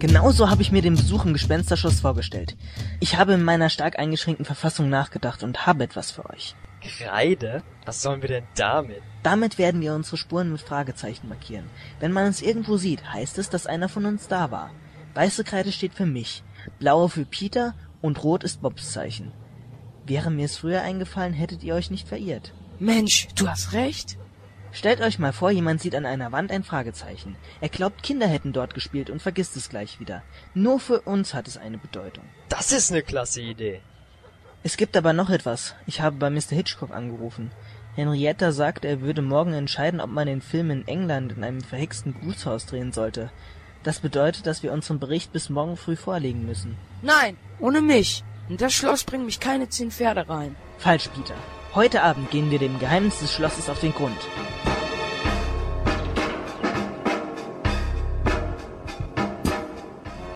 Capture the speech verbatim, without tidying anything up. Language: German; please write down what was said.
Genauso habe ich mir den Besuch im Gespensterschloss vorgestellt. Ich habe in meiner stark eingeschränkten Verfassung nachgedacht und habe etwas für euch. Kreide? Was sollen wir denn damit? Damit werden wir unsere Spuren mit Fragezeichen markieren. Wenn man uns irgendwo sieht, heißt es, dass einer von uns da war. Weiße Kreide steht für mich, blaue für Peter und rot ist Bobs Zeichen. Wäre mir es früher eingefallen, hättet ihr euch nicht verirrt. Mensch, du hast recht. Stellt euch mal vor, jemand sieht an einer Wand ein Fragezeichen. Er glaubt, Kinder hätten dort gespielt und vergisst es gleich wieder. Nur für uns hat es eine Bedeutung. Das ist eine klasse Idee. Es gibt aber noch etwas. Ich habe bei Mister Hitchcock angerufen. Henrietta sagt, er würde morgen entscheiden, ob man den Film in England in einem verhexten Gutshaus drehen sollte. Das bedeutet, dass wir unseren Bericht bis morgen früh vorlegen müssen. Nein, ohne mich. In das Schloss bringen mich keine zehn Pferde rein. Falsch, Peter. Heute Abend gehen wir dem Geheimnis des Schlosses auf den Grund.